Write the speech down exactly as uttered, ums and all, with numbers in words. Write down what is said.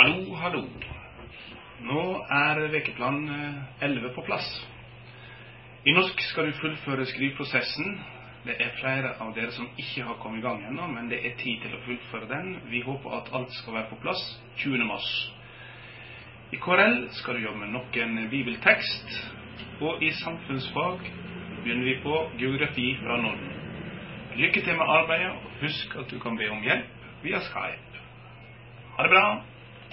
Hallo, hallo. Nå er vekeplan elleve på plass. I norsk skal du fullføre skriveprosessen. Det er flere av dere som ikke har kommet i gang ennå, men det er tid til å fullføre den. Vi håper at alt skal være på plass tjuende mars. I K R L skal du jobbe med noen bibeltekst, og i samfunnsfag begynner vi på geografi fra Norden. Lykke til med arbeidet, og husk at du kan be om hjelp via Skype. Ha det bra!